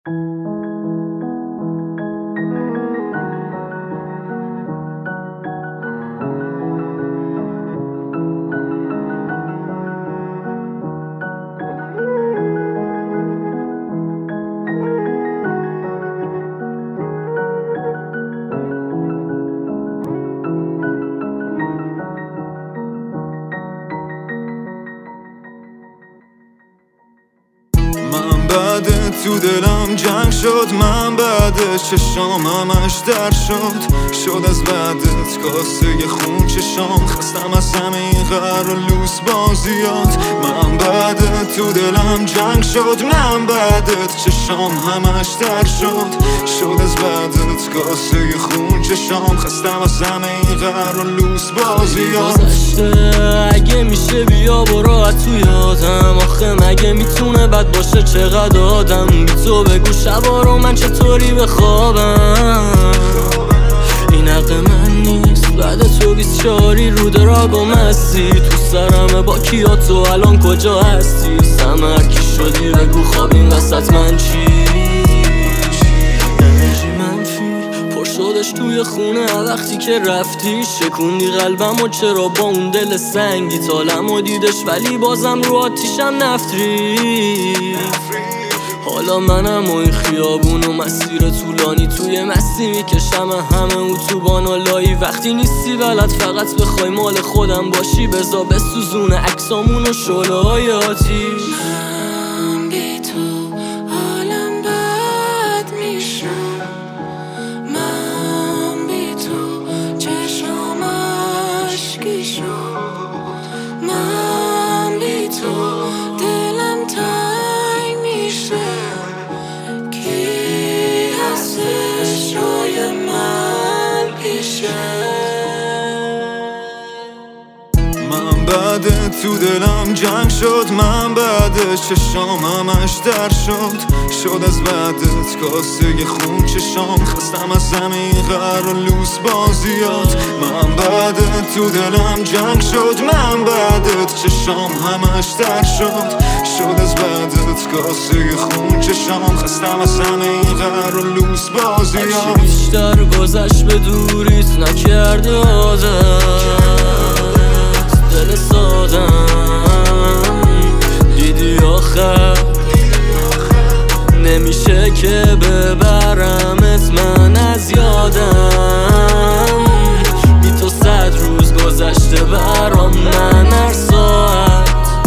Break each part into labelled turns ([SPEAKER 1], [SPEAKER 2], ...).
[SPEAKER 1] من بعد تو دلم جنگ شد، من بعد چشام همش در شد از بعدت کاسه خون چشام، خستم از همه این غر و لوس بازیات. من بعد تو دلم جنگ شد، من بعدت چشام همش در شد از بعدت کاسه خون چشام، خستم از همه این غر و لوس بازیات.
[SPEAKER 2] اگه میشه بیا برو تو یادم، آخه مگه میتونه بد باشه چقدر آدم. بی تو بگو شبا رو من چطوری بخوابم، این حق من نیست. بعد تو 24 رو دراگ و مستی، تو سرمه با کیا تو الان کجا هستی؟ سمکی شدی بگو خواب این وسط من چی؟ انرژی منفی پر شدش توی خونه وقتی که رفتی، شکوندی قلبم و چرا با اون دل سنگی تالم و دیدش ولی بازم رو آتیشم نفتری. حالا منم و این خیابون و مسیر طولانی توی مستی میکشم همه اتوبان و لایی. وقتی نیستی بلد فقط بخوای مال خودم باشی، بزا بسوزونه عکسامون و شعله‌های آتیش.
[SPEAKER 3] من بی تو حالم بد میشه، من بی تو چشم اشکی شد، من بی تو دلم تنگ میشه. کی هستش روی من پیشه؟
[SPEAKER 1] من بعد تو دلم جنگ شد، من بعد چشام همش در شد از بعدت کاسه خون چشام، خستم از همه این غر و لوس بازیات. من بعد تو دلم جنگ شد، من بعدت چشام همش در شد از بعدت کاسه خون چشام، خستم از همه این غر و لوس بازیات.
[SPEAKER 2] هرچی بیشتر گذشت به دوریت نکرده عادت، دل سادم دیدی آخر نمیشه که ببرمت من از یادم. بی تو 100 روز گذشته برام من هر ساعت.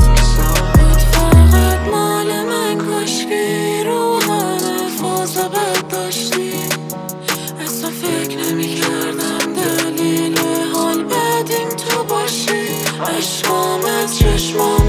[SPEAKER 3] فقط مال من کشکی رو همه فاز بد داشتی، اصلا فکر نمی کردم دلیل حال بدیم تو باشی. عشقام از چشمام